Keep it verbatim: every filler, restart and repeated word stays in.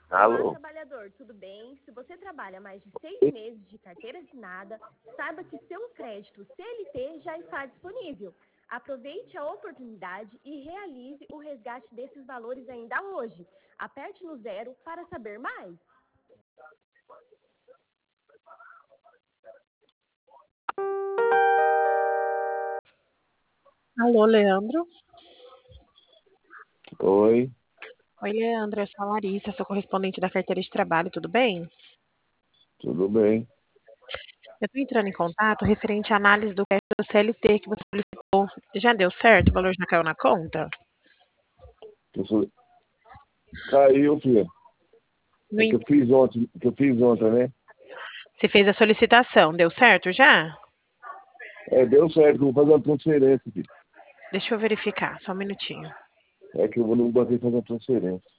Olá, Alô? trabalhador, tudo bem? Se você trabalha mais de seis meses de carteira assinada, saiba que seu crédito C L T já está disponível. Aproveite a oportunidade e realize o resgate desses valores ainda hoje. Aperte no zero para saber mais. Alô, Leandro? Oi, Oi, Leandro, eu sou a Larissa, sou correspondente da carteira de trabalho, tudo bem? tudo bem? Eu estou entrando em contato referente à análise do crédito do C L T que você solicitou. Já deu certo? O valor já caiu na conta? Eu sou- Caiu, filha. No É que en- eu fiz ontem, que eu fiz ontem, né? Você fez a solicitação, deu certo já? É, deu certo, eu vou fazer uma transferência, filho. Deixa eu verificar, só um minutinho. É que eu vou no banco fazer uma transferência.